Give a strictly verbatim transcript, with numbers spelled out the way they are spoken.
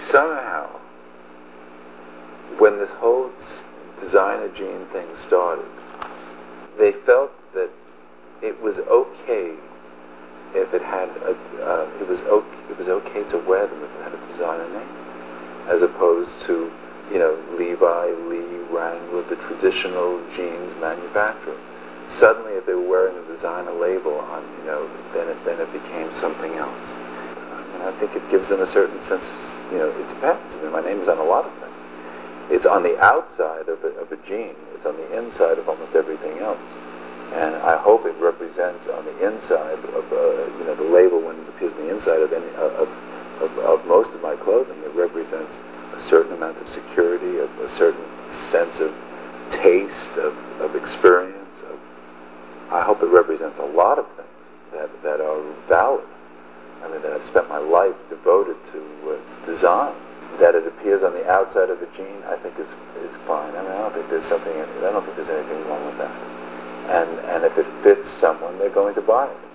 somehow, when this whole designer jean thing started, they felt that it was okay if it had a, uh, it was okay, it was okay to wear them if it had a designer name, as opposed to, you know, Levi, Lee, Wrangler, the traditional jeans manufacturer. Suddenly, if they were wearing a designer label on, you know, then it then it became something else. And I think it gives them a certain sense of, you know, it depends. I mean, my name is on a lot of things. It's on the outside of a, of a jean. It's on the inside of almost everything else. And I hope it represents on the inside of, uh, you know, the label when it appears on the inside of, any, of, of, of most of my clothing. It represents a certain amount of security, a, a certain sense of taste, of, of experience. Of, I hope it represents a lot of things that, that are valid. I mean, that I've spent my life devoted to uh, design. That it appears on the outside of the jean, I think is is fine. I mean, I don't think there's something. I don't think there's anything wrong with that. And and if it fits someone, they're going to buy it.